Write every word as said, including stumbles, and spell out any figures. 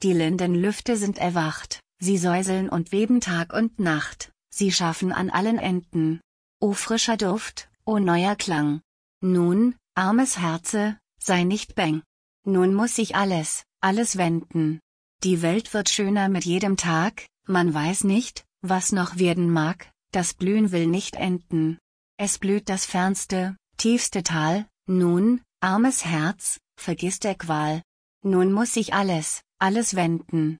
Die Lindenlüfte sind erwacht, sie säuseln und weben Tag und Nacht, sie schaffen an allen Enden. O frischer Duft, o neuer Klang. Nun, armes Herze, sei nicht bang. Nun muss sich alles, alles wenden. Die Welt wird schöner mit jedem Tag, man weiß nicht, was noch werden mag, das Blühen will nicht enden. Es blüht das fernste, tiefste Tal, nun, armes Herz, vergiss der Qual. Nun muss sich alles, alles wenden.